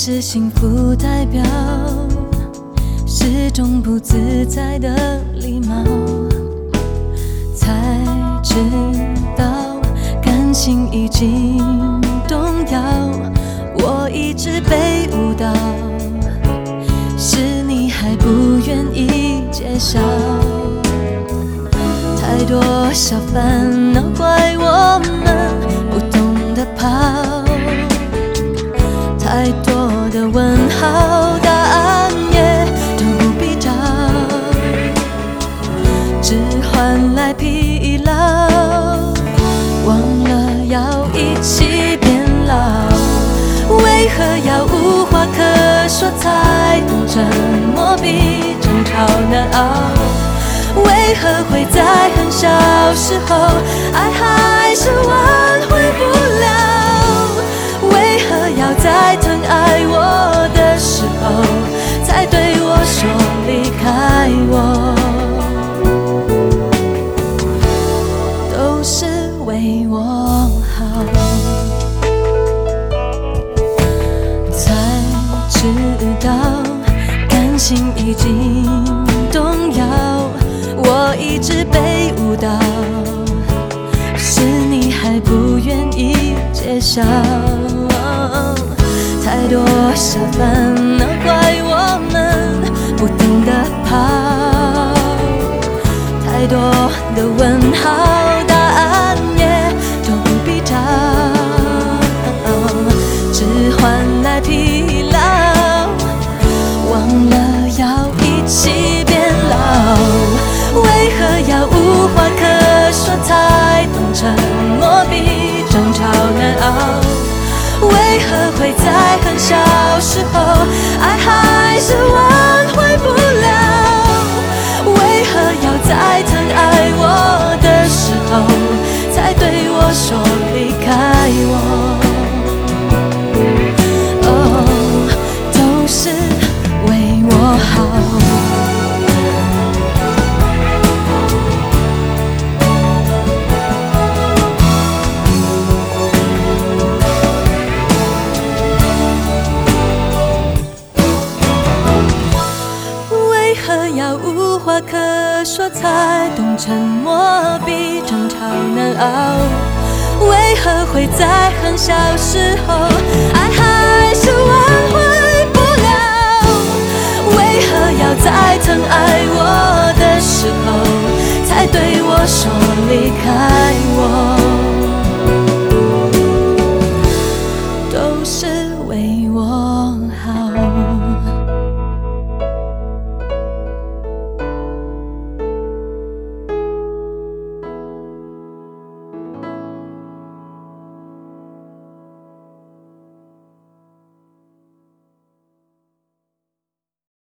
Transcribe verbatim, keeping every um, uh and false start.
是幸福代表是种不自在的礼貌，才知道感情已经动摇。我一直被误导，是你还不愿意揭晓。太多小烦恼怪我们不懂得跑，太多的问号，答案也都不必找，只换来疲劳。忘了要一起变老，为何要无话可说才懂沉默比争吵难熬？为何会在很小时候，爱还是挽回不了？为何要在疼爱我的时候，才对我说离开我？都是为我好，才知道感情已经动摇。我一直被误导，是你还不愿意揭晓。太多小烦恼怪我们不懂得跑，太多的问号，答案也都不必找，只换来疲劳。忘了要一起变老，为何要无话可说才懂沉默比争吵难熬？为何会在很小时候，爱还是挽回不了？为何要在疼爱我的时候，才对我说离开我？哦，都是为我好。无话可说才懂沉默比争吵难熬？为何会在很小时候，爱还是挽回不了？为何要在疼爱我的时候，才对我说离开我？